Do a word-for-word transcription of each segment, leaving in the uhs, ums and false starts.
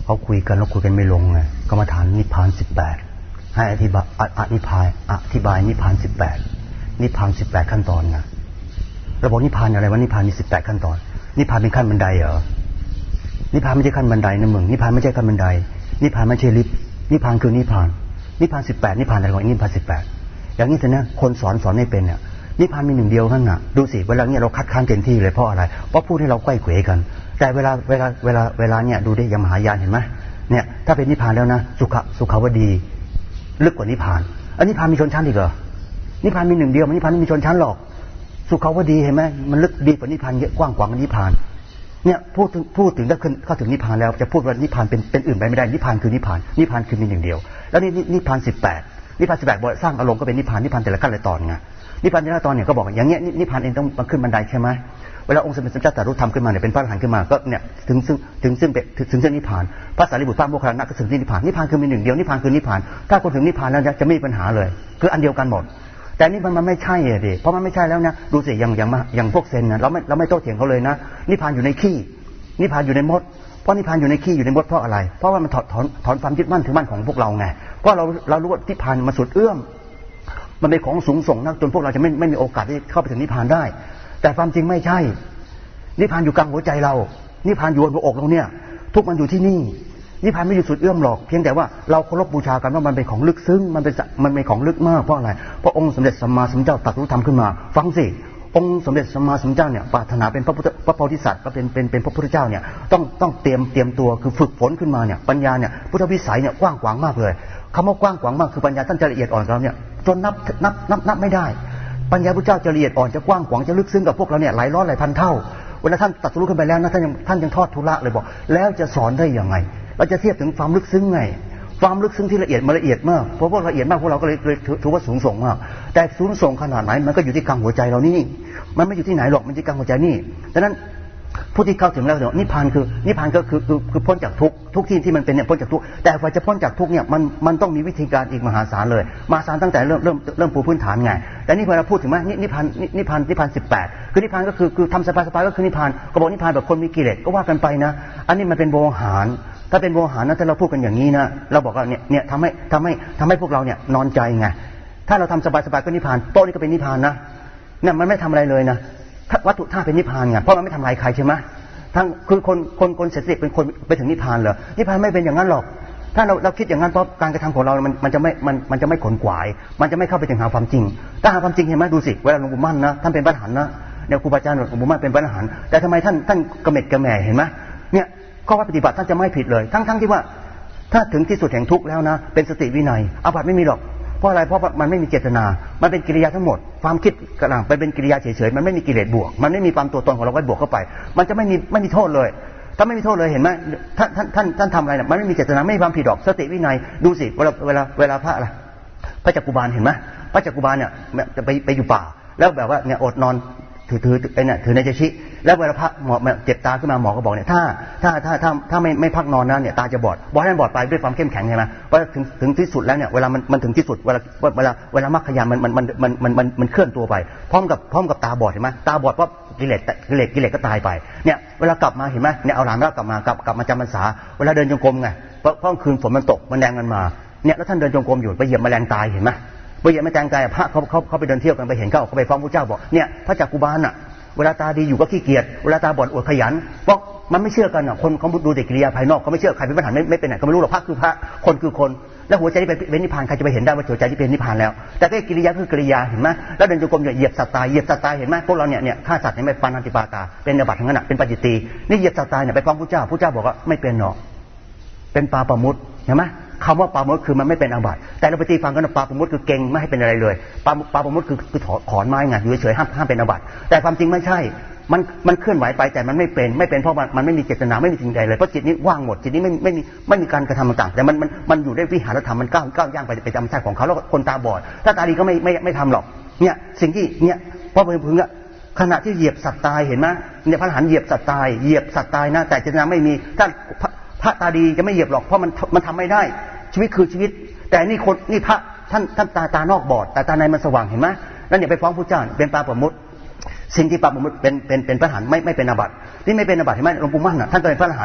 เขาคุยกันแล้วคุยกันไม่ลงไงกรรมฐานนิพพานสิบแปดให้อธิบายอธิบายอธิบายนิพพานสิบแปดนิพพานสิบแปดขั้นตอนนะเราบอกนิพพานอะไรวะนิพพานมีสิบแปดขั้นตอนนิพพานเป็นขั้นบันไดเหรอนิพพานไม่ใช่ขั้นบันไดนะมึงนิพพานไม่ใช่ขั้นบันไดนิพพานไม่ใช่ลิฟต์นิพพานคือนิพพานนิพพานสิบแปดนิพพานอะไรวะนิพพานสิบแปดอย่างนี้เถอะนะคนสอนสอนไม่เป็นเนี่ยนิพพานมีหนึ่งเดียวนั่นน่ะดูสิเวลาเนี่ยเราคัดค้านเต็มที่เลยเพราะอะไรเพราะพูดให้เราไขว้เขวกันแต่เวลาเวลาเวลาเวลาเนี่ยดูได้ยมหายานเห็นไหมเนี่ยถ้าเป็นนิพพานแล้วนะสุขสุขาวดีลึกกว่านิพพานอันนิพพานมีชนชั้นอีกเหรอนิพพานมีหนึ่งเดียวมันนิพพานไม่มีชนชั้นหรอกสุขาวดีเห็นไหมมันลึกดีกว่านิพพานเยอะกว้างกว่านิพพานเนี่ยพูดถึงพูดถึงถ้าขึ้นเข้าถึงนิพพานแล้วจะพูดว่านิพพานเป็นเป็นอื่นไปไม่ได้นิพพานคือนิพพานนิพพานคือมีหนึ่งเดียวแล้วนี่นิพพานสิบแปดนิพพานสิบแปดบอกสร้างอารมณ์ก็เป็นนิพพานนิพพานแต่ละขั้นแต่ละตอนไงนิพพานแต่ละตอนเนี่ยก็บอกอย่างเงี้ยนิพพานเองต้องขึ้นบันไดใช่ไหมเวลาองค์สมเด็จพระเจ้าตรัสรู้ธรรมขึ้นมาเนี่ยเป็นพระอรหันต์ขึ้นมาก็เนี่ยถึงซึ่งถึงซึ่งถึงซึ่งนิพพานพระสารีบุตรพระโมคคัลลานะก็ถึงที่นิพพานนิพพานคือมีหนึ่งเดียวนิพพานคือนิพพานถ้าคนถึงนิพพานแล้วจะไม่มีปัญหาเลยคืออันเดียวกันหมดแต่นี่มันมันไม่ใช่อ่ะดิเพราะมันไม่ใช่แล้วนะดูสิอย่างอย่างอย่างพวกเซนนะเราไม่เราไม่โต้เถียงเขาเลยนะนิพพานอยู่ในขี้นิพพานอยู่ในมดเพราะนิพพานอยู่ในขี้อยู่ในมดเพราะอะไรเพราะว่ามันถอดถอนถอนความยึดมั่นถือมั่นของพวกเราไงเพราะเราเรารู้ว่านิพพานมันสุดเอื้อมมันเป็นของสูงส่งนักจนพวกเราจะไม่ไม่มีโอกาสที่เข้าไปถึงนิพพานได้แต่ความจริงไม่ใช่นิพพานอยู่กลางหัวใจเรานิพพานอยู่บนหัวอกเราเนี่ยทุกมันอยู่ที่นี่นิพพานไม่อยู่สุดเอื้อมหรอกเพียงแต่ว่าเราเคารพบูชากันว่ามันเป็นของลึกซึ้งมันเป็นมันเป็นของลึกมากเพราะอะไรเพราะองค์สมเด็จสัมมาสัมพุทธเจ้าตรัสรู้ธรรมขึ้นมาฟังสิองค์สมเด็จสัมมาสัมพุทธเจ้าเนี่ยปรารถนาเป็นพระพุทธพระโพธิสัตว์ก็เป็นเป็นเป็นพระพุทธเจ้าเนี่ยต้องต้องเตรียมเตรียมตัวคือฝึกฝนขึ้นมาเนี่ยปัญญาเนี่ยพุทธวิสัยเนี่ยกว้างขวางมากเลยคำว่ากว้างขวางมากคือปัญญาท่านจะละเอียดอ่อนกับเราเนี่ยจนนับนับนับนับไม่ได้ปัญญาพระเจ้าจะละเอียดอ่อนจะกว้างขวางจะลึกซึ้งกับพวกเราเนี่ยหลายร้อยหลายพันเท่าเวลาท่านตรัสรู้ขึ้นไปแล้วนะท่านยังท่านยังทอดทุระเลยบอกแล้วจะสอนได้ยังไงเราจะเทียบถึงความลึกซึ้งไงความลึกซึ้งที่ละเอียดมาละเอียดมากเพราะว่าละเอียดมากพวกเราก็เลยถือว่าสูงส่งมากแต่สูงส่งขนาดไหนมันก็อยู่ที่กลางหัวใจเรานี่มันไม่อยู่ที่ไหนหรอกมันที่กลางหัวใจนี่ดังนั้นผู้ที่เข้าถึงแล้วเนี่ยนิพพานคือนิพพานก็คือคือคือพ้นจากทุกทุกที่ที่มันเป็นเนี่ยพ้นจากทุกแต่กว่าจะพ้นจากทุกเนี่ยมันมันต้องมีวิธีการอีกมหาศาลเลยมหาศาลตั้งแต่เริ่มเริ่มเริ่มปูพื้นฐานไงแต่นี่พอเราพูดถึงว่านิพพานนิพพานนิพพานสิบแปดคือนิพพานก็คือคือทำสบายสบายก็คือนิพพานก็บอกนิพพานแบบคนมีกิเลสก็ว่ากันไปนะอันนี้มันเป็นโวหารถ้าเป็นโวหารนะถ้าเราพูดกันอย่างนี้นะเราบอกว่าเนี่ยเนี่ยทำให้ทำให้ทำให้พวกเราเนี่ยนอนใจไงถ้าเราทำสบายสบายก็นิพพานโต๊ะนี่ก็เป็นนิพพานนะเนี่ยมันไม่ทำอะไรเลยนะวัตถุธาตุเป็นนิพพานไงเพราะมันไม่ทำลายใครใช่ไหมทั้งคือคนคนคนเสร็จสิเป็นคนไปถึงนิพพานเหรอนิพพานไม่เป็นอย่างนั้นหรอกถ้าเราเราคิดอย่างนั้นเพราะการกระทำของเรามันมันจะไม่มันมันจะไม่ขนขวายมันจะไม่เข้าไปถึงหาความจริงถ้าหาความจริงเห็นไหมดูสิเวลาหลวงปู่มั่นนะท่านเป็นพระอรหันต์นะเนี่ยครูบาอาจารย์หลวงปู่มั่นเป็นพระอรหันต์แต่ทำไมท่านท่านกระเม็ดกระแหม่เห็นไหมเนี่ยข้อวัดปฏิบัติท่านจะไม่ผิดเลยทั้งทั้งที่ว่าถ้าถึงที่สุดแห่งทุกข์แล้วนะเป็นสติวินัยอาบัติไม่มีหรอกเพราะอะไรเพราะมันไม่มีเจตนามันเป็นกิริยาทั้งหมดความคิดกระหน่ำไปเป็นกิริยาเฉยๆมันไม่มีกิเลสบวกมันไม่มีความตัวตนของเราไว้บวกเข้าไปมันจะไม่มีไม่มีโทษเลยถ้าไม่มีโทษเลยเห็นไหมท่านท่านท่านท่านทำอะไรเนี่ยมันไม่มีเจตนาไม่มีความผิดหรอกสติวินัยดูสิเวลาเวลาเวลาพระอะไรพระจักกุบาลเห็นไหมพระจักกุบาลเนี่ยจะไปไปอยู่ป่าแล้วแบบว่าเนี่ยอดนอนถือถือไอ้เนี่ยถือในเจชิแล้วเวลาพระหมอเจ็บตาขึ้นมาหมอก็บอกเนี่ยถ้าถ้าถ้าถ้าถ้าไม่ไม่พักนอนนะเนี่ยตาจะบอดบอดให้บอดไปด้วยความเข้มแข็งใช่ไหมว่าถึงถึงที่สุดแล้วเนี่ยเวลามันมันถึงที่สุดเวลาเวลาเวลามรรคญาณมันมันมันมันมันมันมันเคลื่อนตัวไปพร้อมกับพร้อมกับตาบอดเห็นไหมตาบอดเพราะกิเลสกิเลสกิเลสก็ตายไปเนี่ยเวลากลับมาเห็นไหมเนี่ยเอาหลานแล้วกลับมากลับกลับมาจำพรรษาเวลาเดินจงกรมไงเพราะเพราะคืนฝนมันตกมันแรงกันมาเนี่ยแล้วท่านเดินจงกรมอยู่ไปเหยียบแมลงตายเห็นไหมไปเหยียบแมลงตายพระเขาเขาเขาไปเดินเที่ยวกันไปเห็นเขาเขาไปฟ้องพระเจ้าบอกเนี่ยพระจักกุบาลน่ะเวลาตาดีอยู่ก็ขี้เกียจเวลาตาบอดอวดขยันเพราะมันไม่เชื่อกันอ่ะคนเขาดูแต่กิริยาภายนอกเขาไม่เชื่อใครเป็นพระอรหันต์ไม่ไม่เป็นไหนก็ไม่รู้หรอกพระคือพระคนคือคนแล้วหัวใจที่เป็นนิพพานใครจะไปเห็นได้ว่าหัวใจที่เป็นนิพพานแล้วแต่ก็กิริยาคือกิริยาเห็นไหมแล้วเดินจงกรมเหยียบสัตว์ตายเหยียบสัตว์ตายเห็นไหมพวกเราเนี่ยเนี่ยฆ่าสัตว์เนี่ยไม่ปานาติปาตาเป็นอาบัติทั้งนั้นอ่ะเป็นปาจิตตีนี่เหยียบสัตว์ตายเนี่ยไปฟ้องพระเจ้าพระเจ้าบอกว่าไม่เป็นหรอกเป็นปาปมุตเห็นไหมคำว่าปาปมุตคือมันไม่เป็นอาบัติแต่เราไปตีฟังกันปาปมุตคือเก่งไม่ให้เป็นอะไรเลยปาปาปมุตคือคือถอนไม้ไงอยู่เฉยๆห้ามห้ามเป็นอาบัติแต่ความจริงไม่ใช่มันมันเคลื่อนไหวไปแต่มันไม่เป็นไม่เป็นเพราะมันมันไม่มีเจตนาไม่มีสิ่งใดเลยเพราะจิตนี้ว่างหมดจิตนี้ไม่ไม่มีไม่มีการกระทำต่างๆแต่มันมันมันอยู่ได้วิหารธรรมมันก้าวก้าวย่างไปไปตามธรรมชาติของเขาแล้วคนตาบอดถ้าตาดีก็ไม่ไม่ไม่ทำหรอกเนี่ยสิ่งที่เนี่ยพอไปพึงอะขณะที่เหยียบสัตว์ตายเห็นไหมเนี่ยพระอรหันต์เหยียบสัตว์ตายเหยียบสัตว์ตายนะแต่เจตนาไม่มีถ้าพระตาดีจะไม่เหยียบหรอกเพราะมันมันทำไม่ได้ชีวิตคือชีวิตแต่นี่คนนี่พระท่านท่านตาตานอกบอดแต่ตาในมันสว่างเห็นไหมแล้วเนี่ยไปฟ้องพระเจ้าเป็นปาปมุตสิ่งที่ปาปมุตเป็นเป็นเป็นพระอรหันต์ไม่ไม่เป็นอาบัตินี่ไม่เป็นอาบัติเห็นไหมหลวงปู่มั่นน่ะท่านก็เป็นพระอรหันต์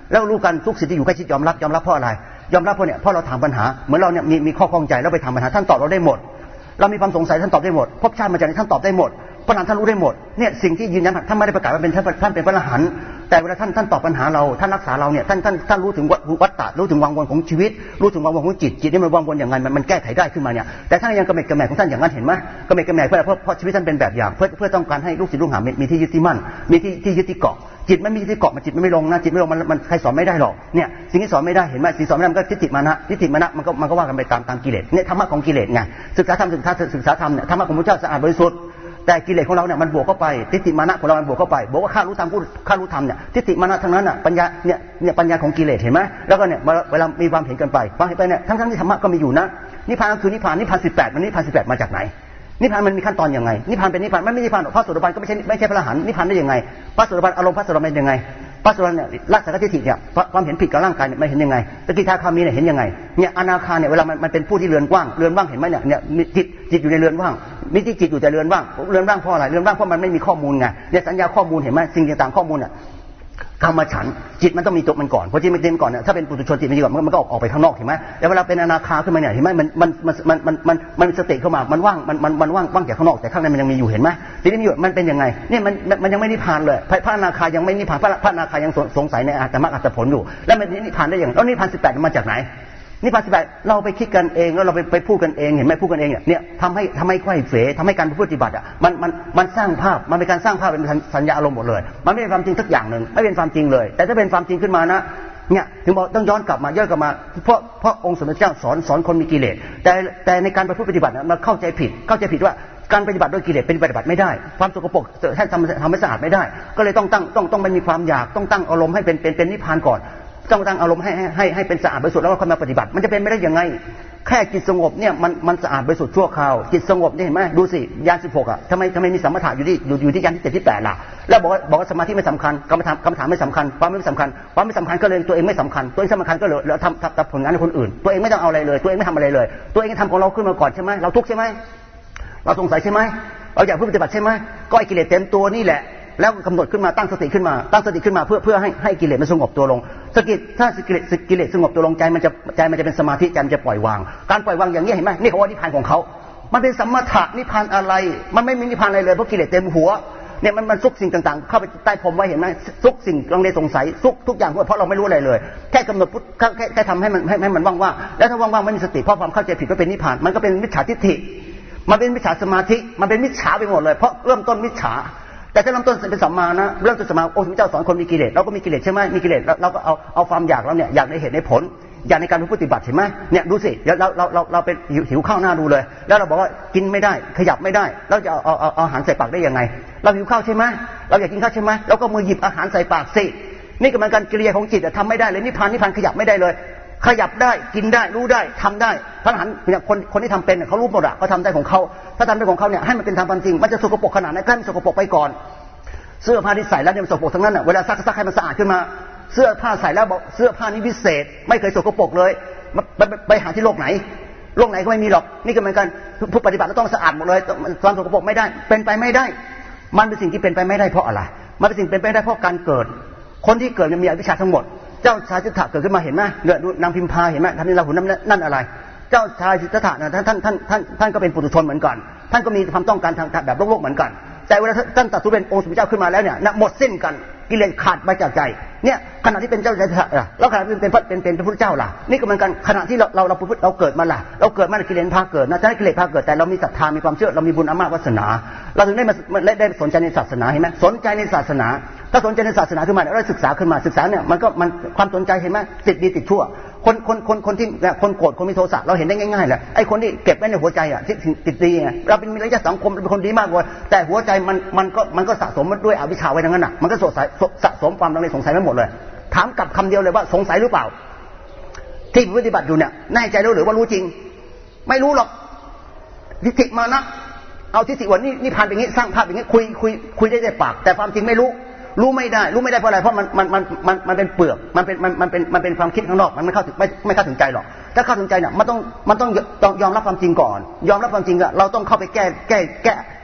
แล้วรู้กันทุกสิ่งที่อยู่ใกล้ชิดยอมรับยอมรับเพราะอะไรยอมรับเพราะเนี่ยเพราะเราถามปัญหาเหมือนเราเนี่ยมีมีข้อข้องใจแล้วไปถามปัญหาท่านตอบเราได้หมดเรามีความสงสัยท่านตอบได้หมดภพชาติมาจากไหนท่านตอบได้หมดพระนามท่านรู้ได้หมดเนี่ยสิ่งที่ยืนยันท่านไม่ได้ประกาศว่าเป็นท่านท่านเป็นพระอรหันต์แต่เวลาท่านท่านตอบปัญหาเราท่านรักษาเราเนี่ยท่านท่านท่านรู้ถึงวัฏฏะรู้ถึงวังวนของชีวิตรู้ถึงวังวนของจิตจิตนี่มันวังวนอย่างไรมันมันแก้ไขได้ขึ้นมาเนี่ยแต่ท่านยังกระเมกกระแมของท่านอย่างนั้นเห็นไหมกระเมกกระแมเพราะเพราะชีวิตท่านเป็นแบบอย่างเพื่อเพื่อต้องการให้ลูกศิษย์ลูกหามีที่ยึดที่มั่นมีที่ที่ยึดที่เกาะจิตไม่มีที่เกาะมันจิตไม่ลงนะจิตไม่ลงมันมันใครสอนไม่ได้หรอกเนี่ยสิ่งที่สอนไม่ได้เห็นไหมสิ่งสอนไม่ได้มันก็ทิฏฐิมานะทิฏฐิมานะมันก็มันก็ว่ากันไปตามตามกิเลสเนี่ยธรรมะของกิเลสไงศึกษาธรรมศึกษาศึกษาธรรมเนี่ยธรรมะของพระเจ้าสะอาดบริสุทธิ์แต่กิเลสของเราเนี่ยมันบวกเข้าไปทิฏฐิมานะของเรามันบวกเข้าไปบอกว่าข้ารู้ธรรมพูดข้ารู้ธรรมเนี่ยทิฏฐิมานะทั้งนั้นน่ะปัญญาเนี่ยเนี่ยปัญญาของกิเลสเห็นไหมแล้วก็เนี่ยเวลามีความเห็นกันไปความเห็นไปเนี่ยทั้งทั้งที่ธรรมะก็มีอยู่นะนิพพานก็คือนิพพานนิพพานสิบแปดมันนิพพานสิบแปดมาจากไหนนิพพานมันมีขั้นตอนยังไงนิพพานเป็นนิพพานมันไม่นิพพานพระโสดาบันก็ไม่ใช่ไม่ใช่พระอรหันต์นิพพานได้ยังไงพระโสดาบันอารมณ์พระโสดาบันยังไงพระโสดาบันเนี่ยลักษณะทิฏฐิเนี่ยความเห็นผิดกับร่างกายเนี่ยไม่เห็นยังไงสกิทาคามีเนี่ยเห็นยังไงเนี่ยอนาคาเนี่ยเวลามันมันเป็นผู้ที่เรือนว่างเรือนว่างเห็นไหมเนี่ยเนี่ยจิตจิตอยู่ในเรือนว่างมิติจิตอยู่แต่เรือนว่างเรือนว่างเพราะอะไรเรือนว่างเพราะมันไม่มีข้อมูลไงเนี่ยสัญญาข้อมูลเห็นไหมสิ่งต่างๆข้อมูลเนี่ยกรรมฉันจิตมันต้องมีตัวมันก่อนเพราะจิตมันเต็มก่อนเนี่ยถ้าเป็นปุถุชนจิตมันก่อนมันก็ออกไปข้างนอกเห็นไหมแต่เวลาเป็นอนาคาขึ้นมาเนี่ยเห็นไหมมันมันมันมันมันมันสติเข้ามามันว่างมันมันมันว่างว่างจากข้างนอกแต่ข้างในมันยังมีอยู่เห็นไหมทีนี้มีอยู่มันเป็นยังไงเนี่ยมันมันยังไม่นิพพานเลยพระอนาคายังไม่นิพพานพระพระอนาคายังสงสัยในอาตมรรคอัตผลอยู่แล้วมันนิพพานได้อย่างแล้วนิพพานสิบแปดมาจากไหนนิพพานสิบแปดเราไปคิดกันเองแล้วเราไปไปพูดกันเองเห็นไหมพูดกันเองเนี่ยเนี่ยทำให้ทำให้ไขว้เขวทำให้การปฏิบัติอ่ะมันมันมันสร้างภาพมันเป็นการสร้างภาพเป็นสัญญาอารมณ์หมดเลยมันไม่เป็นความจริงสักอย่างหนึ่งไม่เป็นความจริงเลยแต่ถ้าเป็นความจริงขึ้นมานะเนี่ยถึงบอกต้องย้อนกลับมาย้อนกลับมาเพราะเพราะองค์สมเด็จเจ้าสอนสอนคนมีกิเลสแต่แต่ในการปฏิบัติมันเข้าใจผิดเข้าใจผิดว่าการปฏิบัติด้วยกิเลสเป็นปฏิบัติไม่ได้ความสกปรกท่านทำทำให้สะอาดไม่ได้ก็เลยต้องตั้งต้องต้องไม่มีความอยากต้องตั้งอารมณ์ให้เป็นเป็นเป็นนิพพานก่อนต้องตั้งอารมณ์ให้ให้ให้เป็นสะอาดบริสุทธิ์แล้วก็ค่อยมาปฏิบัติมันจะเป็นไม่ได้ยังไงแค่จิตสงบเนี่ยมันมันสะอาดบริสุทธิ์ชั่วคราวจิตสงบเนี่ยเห็นไหมดูสิยานสิบหกอ่ะทำไมทำไมมีสัมมาถะอยู่ที่อยู่อยู่ที่ยานที่เจ็ดที่แปดล่ะแล้วบอกว่าบอกว่าสมาธิไม่สำคัญกรรมฐานกรรมฐานไม่สำคัญความไม่สำคัญความไม่สำคัญก็เลยตัวเองไม่สำคัญตัวเองสำคัญก็เลยแล้วทำทำผลงานให้คนอื่นตัวเองไม่ต้องเอาอะไรเลยตัวเองไม่ทำอะไรเลยตัวเองทำของเราขึ้นมาก่อนใช่ไหมเราทุกข์ใช่ไหมเราสงสัยใช่ไหมเราอยากปฏิบัติใช่ไหมก็ไอ้กิเลสเต็มตัวนี่แหละแล้วกำหนดขึ้นมาตั้งสติขึ้นมาตั้งสติขึ้นมาเพื่อเพื่อให้ให้กิเลสมันสงบตัวลงสกิถ้ากิเลสกิเลสสงบตัวลงใจมันจะใจมันจะเป็นสมาธิใจมันจะปล่อยวางการปล่อยวางอย่างนี้เห็นไหมนี่เขาว่านิพพานของเขามันเป็นสัมมาถะนิพพานอะไรมันไม่มีนิพพานอะไรเลยเพราะกิเลสเต็มหัวเนี่ยมันมันซุกสิ่งต่างๆเข้าไปใต้พรมไว้เห็นไหมซุกสิ่งลังเลสงสัยซุกทุกอย่างเพราะเราไม่รู้อะไรเลยแค่กำหนดพุทธแค่แค่ทำให้มันให้ให้มันว่างๆแล้วถ้าว่างๆไม่มีสติเพราะความเข้าใจผิดว่าเป็นนิพพานมันก็เป็นมิจฉาทิฏฐิมันเป็นมิจฉาสมาธิมันเป็นมิจฉาไปหมดเลยเพราะเริ่มต้นมิจฉาแต่ถ้าเริ่มต้นเป็นสัมมานะเริ่มต้นสัมมาองค์พระเจ้าสอนคนมีกิเลสเราก็มีกิเลสใช่ไหมมีกิเลสเราก็เอาเอาความอยากเราเนี่ยอยากในเหตุในผลอยากในการปฏิบัติเห็นไหมเนี่ยดูสิเราเราเราเราเป็นหิวข้าวหน้าดูเลยแล้วเราบอกว่ากินไม่ได้ขยับไม่ได้เราจะเอาเอาเอาอาหารใส่ปากได้ยังไงเราหิวข้าวใช่ไหมเราอยากกินข้าวใช่ไหมเราก็มือหยิบอาหารใส่ปากสินี่ก็เป็นการกิริยาของจิตทำไม่ได้เลยนิพพานนิพพานขยับไม่ได้เลยขยับได้กินได้รู้ได้ทำได้พระอรหันต์เนี่ยคนคนที่ทำเป็นเขารู้หมดอะเขาทำได้ของเขาถ้าทำได้ของเขาเนี่ยให้มันเป็นธรรมจริงมันจะสกปรกขนาดไหนก็ให้มันสกปรกไปก่อนเสื้อผ้าที่ใส่แล้วเนี่ยมันสกปรกทั้งนั้นน่ะเวลาซักซักให้มันสะอาดขึ้นมาเสื้อผ้าใส่แล้วบอกเสื้อผ้านี้พิเศษไม่เคยสกปรกเลยไปไปหาที่โลกไหนโลกไหนก็ไม่มีหรอกนี่ก็เหมือนกันผู้ปฏิบัติเราต้องสะอาดหมดเลยความสกปรกไม่ได้เป็นไปไม่ได้มันเป็นสิ่งที่เป็นไปไม่ได้เพราะอะไรมันเป็นสิ่งเป็นไปได้เพราะการเกิดคนที่เกิดมันมีอวิชชาทั้งหมดเจ้าชายสิทธัตถะเกิดขึ้นมาเห็นไหมเนี่ยดูนางพิมพาเห็นไหมท่านนี่เราหุ่นนั่นอะไรเจ้าชายสิทธัตถะเนี่ยท่านท่านท่านท่านท่านก็เป็นปุถุชนเหมือนกันท่านก็มีความต้องการทางแบบโลกๆเหมือนกันแต่เวลาท่านตรัสรู้เป็นองค์สมเด็จเจ้าขึ้นมาแล้วเนี่ยหมดสิ้นกันกิเลสขาดไปจากใจเนี่ยขณะที่เป็นเจ้าชายสิทธัตถะแล้วขณะที่เป็นเป็นเป็นพระพุทธเจ้าล่ะนี่ก็เหมือนกันขณะที่เราเราเราเราเกิดมาล่ะเราเกิดมาในกิเลสพาเกิดนะจะให้กิเลสพาเกิดแต่เรามีศรัทธามีความเชื่อเรามีบุญอำนาจวาสนาเราถึงได้มาได้สนใจในศาสนาเห็นไหมสนใจในศาสนาถ้าสนใจในศาสนาขึ้นมาแล้วศึกษาขึ้นมาศึกษาเนี่ยมันก็มันความสนใจเห็นไหมติดดีติดชั่วคนคนคนคนที่คนโกรธคนมีโทสะเราเห็นได้ง่ายๆแหละไอ้คนที่เก็บไว้ในหัวใจอ่ะที่ติดดีไงเราเป็นมีระยะสังคมเป็นคนดีมากกว่าแต่หัวใจมันมันก็มันก็สะสมด้วยอวิชชาไว้ทั้งนั้นน่ะมันก็สะสมสะสมความลังเลสงสัยไว้หมดเลยถามกลับคำเดียวเลยว่าสงสัยหรือเปล่าที่ปฏิบัติอยู่เนี่ยแน่ใจแล้วหรือว่ารู้จริงไม่รู้หรอกทิฏฐิมานะเอาทิฏฐิว่านี่นี่ผ่านอย่างนี้สร้างภาพอย่างนี้คุยคุยคุยได้แต่ปากแต่ความจริงไม่รู้รู้ไม่ได้รู้ไม่ได้เพราะอะไรเพราะมันมันมันมันมันเป็นเปลือกมันเป็นมันมันเป็นมันเป็นความคิดข้างนอกมันไม่เข้าถึงไม่ไม่เข้าถึงใจหรอกถ้าเข้าถึงใจเนี่ยมันต้องมันต้องต้องยอมรับความจริงก่อนยอมรับความจริงอะเราต้องเข้าไปแก้แก้แก้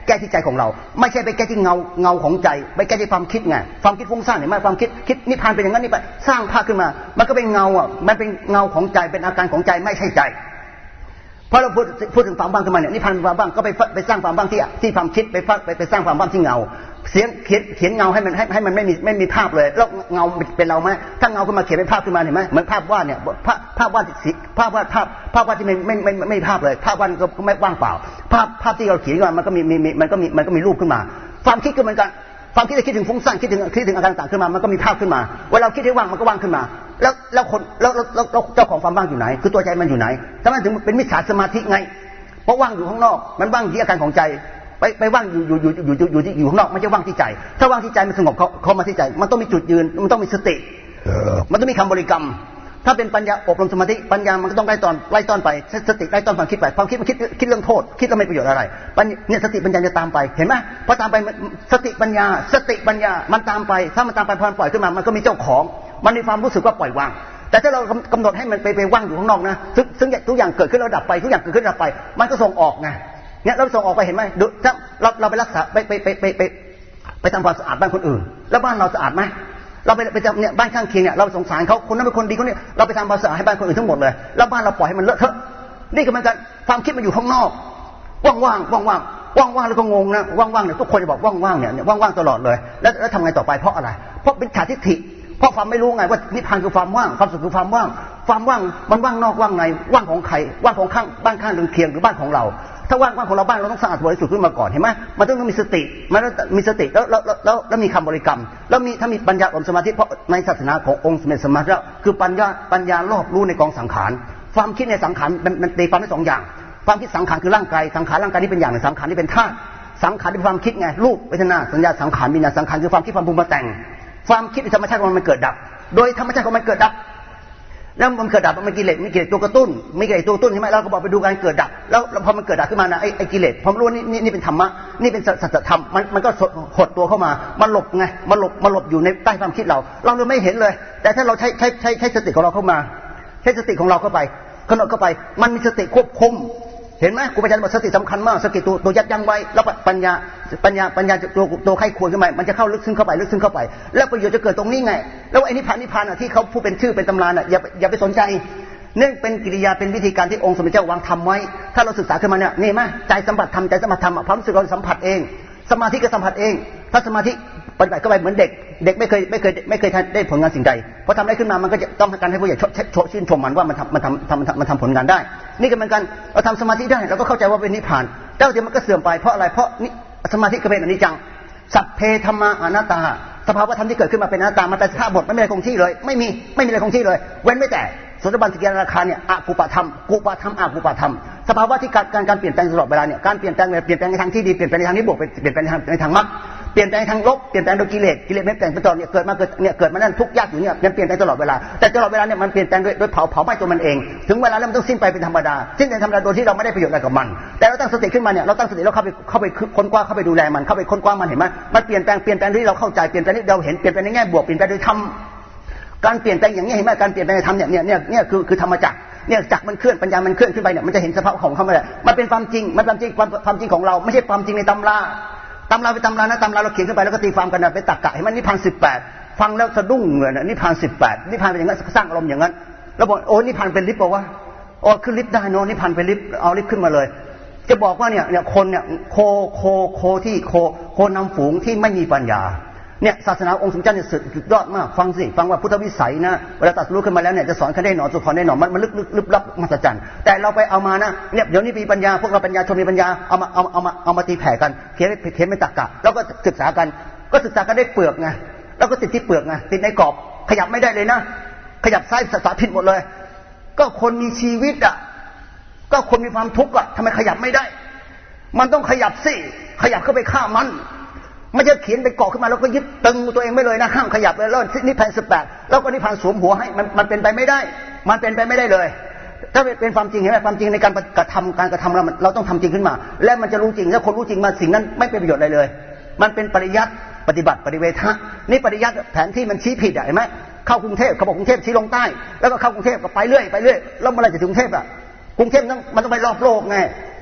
แก้ที่ใจของเราไม่ใช่ไปแก้ที่เงาเงาของใจไปแก้ที่ความคิดไงความคิดฟุ้งซ่านเห็นไหมความคิดคิดนิพพานเป็นอย่างนั้นนี่ไปสร้างภาพขึ้นมามันก็เป็นเงาอ่ะมันเป็นเงาของใจเป็นอาการของใจไม่ใช่ใจพอเราพูดพูดถึงความว่างขึ้นมาเนี่ยนิพพานความว่างก็ไปไปสร้างความว่างที่ที่ความคิดไปไปไปสร้างความว่างที่เงาเสียงเขียนเขียนเงาให้มันให้ให้มันไม่มีไม่มีภาพเลยแล้วเงาเป็นเราไหมถ้าเงาขึ้นมาเขียนเป็นภาพขึ้นมาเห็นไหมเหมือนภาพวาดเนี่ยภาพภาพวาดภาพวาดภาพภาพวาดที่ไม่ไม่ไม่ไม่ภาพเลยภาพวาดก็ไม่ว่างเปล่าภาพภาพที่เราเขียนขึ้นมามันก็มีมีมันก็มีมันก็มีรูปขึ้นมาความคิดก็เหมือนกันความคิดจะคิดถึงฟุ้งซ่านคิดถึงคิดถึงอาการต่างขึ้นมามันก็มีภาพขึ้นมาเวลาเราคิดให้ว่างมันก็ว่างขึ้นมาแล้วแล้วคนแล้วแล้วเจ้าของความว่างอยู่ไหนคือตัวใจมันอยู่ไหนทำไมถึงเป็นมิจฉาสมาธิไงเพราะว่างอยู่ข้างนอกมันว่างที่อาการของใจไปไปว่างอยู่อยู่อยู่อยู่อยู่ที่อยู่ข้างนอกไม่ใช่ว่างที่ใจถ้าว่างที่ใจมันสงบเขาเขามาที่ใจมันต้องมีจุดยืนมันต้องมีสติมันต้องมีคำบริกรรมถ้าเป็นปัญญาอบรมสมาธิปัญญามันก็ต้องไล่ตอนไล่ต้อนไปสติไล่ต้อนความคิดไปความคิดมันคิดคิดเรื่องโทษคิดแล้วไม่ประโยชน์อะไรเนี่ยสติปัญญาจะตามไปเห็นไหมพอตามไปสติปัญญาสติปัญญามันตามไปถ้ามันตามไปพอมันปล่อยขึ้นมามันก็มีเจ้าของมันมีความรู้สึกว่าปล่อยวางแต่ถ้าเรากำหนดให้มันไปไปว่างอยู่ข้างนอกนะซึ่งซึ่งทุกอย่างเกิดขึ้นแล้วดับไปทุกอย่างเกิดขึ้นดับไปมันก็ส่งออกไงเนี่ยเราส่งออกไปเห็นไหมดูถ้าเราเราไปรักษาไปไปไปไปไปไปทำความสะอาดบ้านคนอื่นแล้วบ้านเราสะอาดไหมเราไปไปทำเนี่ยบ้านข้างเคียงเนี่ยเราสงสารเขาคนนั้นเป็นคนดีคนนี้เราไปทำความสะอาดให้บ้านคนอื่นทั้งหมดเลยแล้วบ้านเราปล่อยให้มันเลอะเทอะนี่ก็เหมือนกันความคิดมันอยู่ข้างนอกว่างว่างว่างว่างว่างว่างแล้วก็งงนะว่างว่างเนี่ยทุกคนจะบอกว่างว่างเนี่ยว่างว่างตลอดเลยแล้วแล้วทำไงต่อไปเพราะอะไรเพราะเป็นฉาทิฏฐิเพราะความไม่รู้ไงว่านิพพานคือความว่างความสุขคือความว่างความว่างมันว่างนอกว่างในว่างของใครว่างของข้างบ้านข้างเรือนเคียงหรือบ้านของเราถ้าว่างว่างของเราบ้านเราต้องสะอาดบริสุทธิ์ขึ้นมาก่อนเห็นไหมมันต้องมีสติมันต้องมีสติแล้วแล้วแล้วแล้วมีคำบริกรรมแล้วมีถ้ามีปัญญาอบสมาธิเพราะในศาสนาขององค์สมเด็จสมมาแล้วคือปัญญาปัญญารอบรู้ในกองสังขารความคิดในสังขารมันมันตีความได้สองอย่างความคิดสังขารคือร่างกายสังขารร่างกายนี่เป็นอย่างหนึ่งสังขารนี่เป็นธาตุสังขารเป็นความคิดไงรูปเวทนาสัญญาสังขารวิญญาณสังขารคือความคิดความปรุงแต่งความคิดในธรรมชาติของมันเกิดดับโดยธรรมชาติของมันเกิดดับแล้วมันเกิดดับมันกิเลสมันกิเลสตัวกระตุ้นมีกิเลสตัวกระตุ้นใช่ไหมเราก็บอกไปดูการเกิดดับแล้วพอมันเกิดดับขึ้นมานะไอ้ไอ้กิเลสพอรู้ว่านี่นี่นี่เป็นธรรมะนี่เป็นสัจธรรมมันมันก็หดตัวเข้ามามันหลบไงมันหลบมันหลบอยู่ในใต้ความคิดเราเราเลยไม่เห็นเลยแต่ถ้าเราใช้ใช้ใช้ใช้สติของเราเข้ามาใช้สติของเราเข้าไปกำหนดเข้าไปมันมีสติควบคุมเห็นไหมครูบาอาจารย์บอกสติสำคัญมากสติตัวตัวยัดยั้งไว้แล้วปัญญาปัญญาปัญญาตัวตัวไข้ควรขึ้นมามันจะเข้าลึกซึ้งเข้าไปลึกซึ้งเข้าไปแล้วประโยชน์จะเกิดตรงนี้ไงแล้วไอ้นิพพานนิพพานอ่ะที่เขาพูดเป็นชื่อเป็นตำราน่ะอย่าอย่าไปสนใจนี่เป็นกิริยาเป็นวิธีการที่องค์สมเด็จเจ้าวางทำไว้ถ้าเราศึกษาขึ้นมาเนี่ยนี่มั้ยใจสัมผัสธรรมใจสัมผัสธรรมความรู้สึกเราสัมผัสเองสมาธิก็สัมผัสเองถ้าสมาธิปฏิบัติเข้าไปเหมือนเด็กเด็กไม่เคยไม่เคยไม่เคยได้ผลงานสิ่งใดพอทำได้ขึ้นมามันก็จะต้องการให้ผู้ใหญ่ชมชื่นชมมันว่ามันทำมันทำทำมันทำผลงานได้นี่ก็เหมือนกันเราทำสมาธิได้เราก็เข้าใจว่าเป็นนิพพานแล้วเดี๋ยวมันก็เสื่อมไปเพราะอะไรเพราะสมาธิก็เป็นอนิจจังสัพเพธัมมาอนัตตาสภาวะธรรมที่เกิดขึ้นมาเป็นอนัตตามันแต่สภาพหมดไม่มีอะไรคงที่เลยไม่มีไม่มีอะไรคงที่เลยเว้นไม่แต่โสดาบันสกิทาคาเนี่ยอกุปธรรมกุปธรรมอกุปธรรมสภาวะที่การการการเปลี่ยนแปลงตลอดเวลาเนี่ยการเปลี่ยนแปลงเปลี่ยนแปลงในทางที่ดีเปลี่ยนแปลงในทางที่บวกเปลี่ยนแปลงในทางในทางมรรคเปลี่ยนแปลงในทางลบเปลี่ยนแปลงโดยกิเลสกิเลสไม่เปลี่ยนไปตลอดเนี่ยเกิดมาเกิดเนี่ยเกิดมานั่นทุกข์ยากอยู่เนี่ยมันเปลี่ยนแปลงตลอดเวลาแต่ตลอดเวลาเนี่ยมันเปลี่ยนแปลงด้วยด้วยเผาเผาไหม้ตัวมันเองถึงเวลาแล้วมันต้องสิ้นไปเป็นธรรมดาสิ้นเป็นธรรมดาโดยที่เราไม่ได้ประโยชน์อะไรกับมันแต่เราตั้งสติขึ้นมาเนี่ยเราตั้งสติแล้วเข้าไปเข้าไปค้นคว้าเข้าไปดูแลมันเข้าไปค้นคว้ามันเห็นไหมมันเปลี่ยนแปลงเปลี่ยนแปลงที่เราเข้าใจเปลี่ยนแปลงที่เราเห็นเปลี่ยนแปลงในแง่บวกเปลี่ยนแปลงโดยธรรมการเปลี่ยนแปลงอย่างนี้เห็นไหมการเปลี่ยนแปลงในธรรมเนี่ยเนี่ยเนี่ยคือคือธรรมจักรเนี่ยจักรมันเคลื่อนปัญญามันเคลื่อนขึ้นไปเนี่ยมันจะเห็นสภาพของเขาเลยมันเป็นความจริงมันเป็นความจริงความความจริงของเราไม่ใช่ความจริงในตำราตำราไปตำรานะตำราเราเขียนขึ้นไปแล้วก็ตีความกันนะเป็นตรรกะเห็นไหมนิพพานสิบแปดฟังแล้วสะดุ้งเลยนะนิพพานสิบแปดนิพพานเป็นอย่างนั้นสร้างอารมณ์อย่างนั้นแล้วบอกโอ้นิพพานเป็นลิฟต์ป่าวะโอ้ขึ้นลิฟต์ได้เนาะนิพพานเป็นลิฟต์เอาลิฟต์ขึ้นมาเลยจะบอกว่าเนี่ยเนี่ยคนเนี่ยโคโคโคที่โคโคนำฝูงที่ไม่มีปัญญาเนี่ยศาสนาองค์สมเด็จเนี่ยสุดยอดมากฟังสิฟังว่าพุทธวิสัยนะเวลาตรัสรู้ขึ้นมาแล้วเนี่ยจะสอนใครได้หนอจะสอนได้หนอมันมันลึกลึกลึกลับมหัศจรรย์แต่เราไปเอามานะเนี่ยเดี๋ยวนี้มีปัญญาพวกเราปัญญาชนมีปัญญาเอามาเอาเอามาเอามาตีแผ่กันเขียนเขียนเป็นตรรกะแล้วก็ศึกษากันก็ศึกษากันได้เปลือกไงแล้วก็ติดที่เปลือกไงติดในกรอบขยับไม่ได้เลยนะขยับซ้ายภาษาผิดหมดเลยก็คนมีชีวิตอ่ะก็คนมีความทุกข์อ่ะทำไมขยับไม่ได้มันต้องขยับสิขยับเข้าไปฆ่ามันไม่ใช่เขียนไปเกาะขึ้นมาแล้วก็ยึดตึงตัวเองไม่เลยนะห้ามขยับเลยแล้วนิพพานสิบแปดแล้วก็นิพพานสวมหัวให้มันมันเป็นไปไม่ได้มันเป็นไปไม่ได้เลยถ้าเป็นความจริงเห็นไหมความจริงในการกระทำการกระทำเราเราต้องทำจริงขึ้นมาและมันจะรู้จริงแล้วคนรู้จริงมาสิ่งนั้นไม่เป็นประโยชน์อะไรเลยมันเป็นปริยัติปฏิบัติปฏิเวทะนี่ปริยัติแผนที่มันชี้ผิดเห็นไหมเข้ากรุงเทพเขาบอกกรุงเทพชี้ลงใต้แล้วก็เข้ากรุงเทพก็ไปเรื่อยไปเรื่อยแล้วเมื่อไรจะถึงกรุงเทพอ่ะกรุงเทพต้องมันต้องไปรอบโลกไง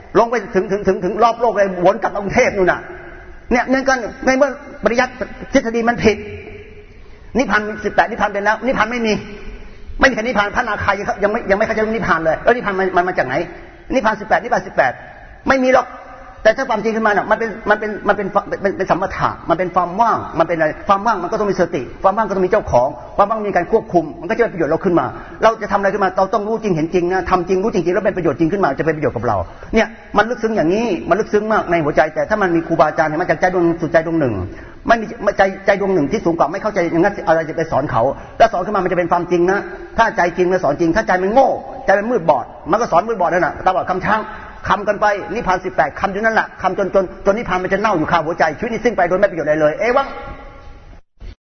ลงไปถึงถึงถึงถึงรอบโลกเลยวนกลับกรุงเทพนู่นน่ะเนี่ยเนื่องกันในเมื่อปริยัติทฤษฎีมันผิดนิพพานมีสิบแปดนิพพานเป็นแล้วนิพพานไม่มีไม่มีนิพพานพระนาคายังไม่ยังไม่เข้าใจนิพพานเลยแล้วนิพพานมันมันมาจากไหนนิพพานสิบแปดนิพพานสิบแปดไม่มีหรอกแต่ถ้าความจริงขึ้นมาเนี่ยมันเป็นมันเป็นมันเป็นเป็นเป็นสัมมถะมันเป็นความว่างมันเป็นอะไรความว่างมันก็ต้องมีสติความว่างก็ต้องมีเจ้าของความว่างมีการควบคุมมันก็จะเป็นประโยชน์เราขึ้นมาเราจะทำอะไรขึ้นมาเราต้องรู้จริงเห็นจริงนะทำจริงรู้จริงๆแล้วเป็นประโยชน์จริงขึ้นมาจะเป็นประโยชน์กับเราเนี่ยมันลึกซึ้งอย่างนี้มันลึกซึ้งมากในหัวใจแต่ถ้ามันมีครูบาอาจารย์มาจากใจดวงสู่ใจดวงหนึ่งไม่มีใจใจดวงหนึ่งที่สูงกว่าไม่เข้าใจอย่างนั้นอะไรจะไปสอนเขาแล้วสอนขึ้นมามันจะเป็นความจริงนะถ้าใจจริงแล้วสอนจริงถ้าใจมันโง่ใจมันมืดบอดมันก็สอนมืดบอดนั่นแหละตาบอดคำช้างคำกันไปนิพพานสิบแปดคำอยู่นั่นแหละคำจนจนจนนิพพานมันจะเน่าอยู่คาหัวใจชีวิตนี้สิ้นไปโดยไม่ประโยชน์ใดเลยเอวัง